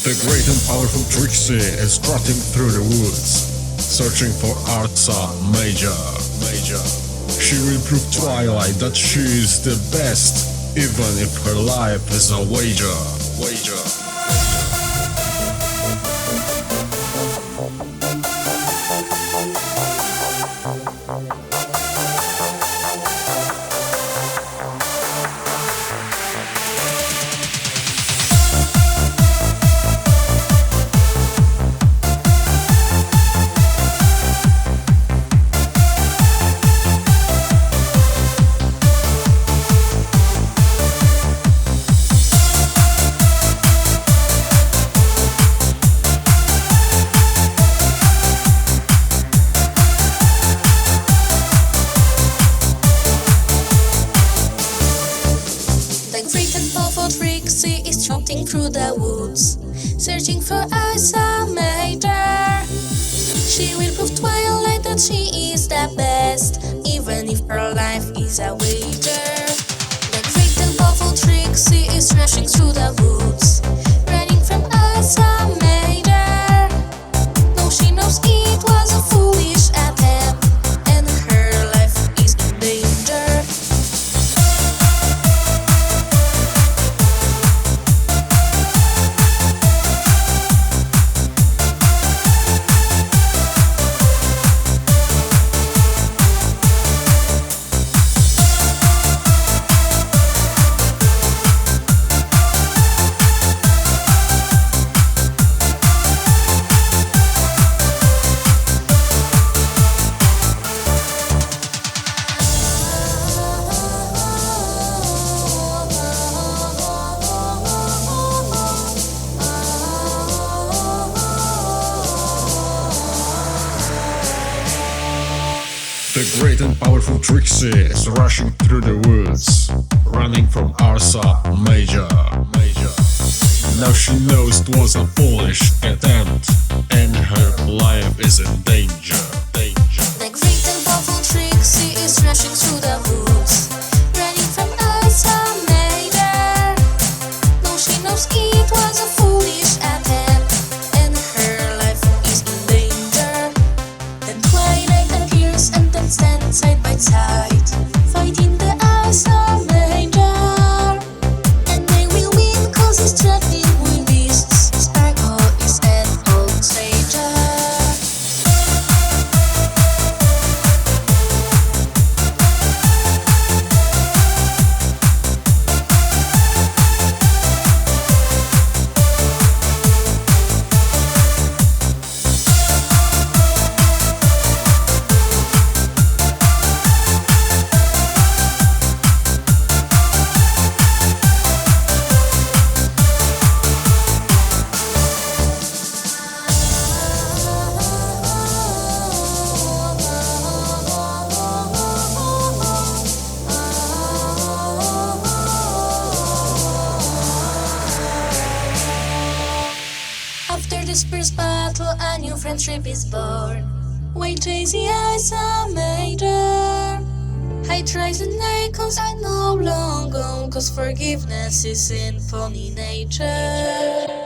The great and powerful Trixie is strutting through the woods, searching for Ursa Major. She will prove Twilight that she is the best, even if her life is a wager. Trixie is trotting through the woods, searching for Ursa Major. She will prove Twilight that she is the best, even if her life is a wager. The great and powerful Trixie is rushing through the woods, running from Ursa Major. No, she knows it was a foolish attempt, and her life is in danger. The great and powerful Trixie is rushing through the woods, running from Ursa Major. Now she knows it was a foolish attempt, and her life is in danger. The great and powerful Trixie is rushing through the woods, running from Ursa Major. No, she knows it was a foolish attempt, and her life is in danger. Then Twilight appears and then stand side by side, fighting the Ursa Major. And they will win 'cause he's tracking with beasts. Sparkle is an old sager. After this first battle, a new friendship is born. Why chase the Ursa Major? I tries and icons I no longer, 'cause forgiveness is in funny nature.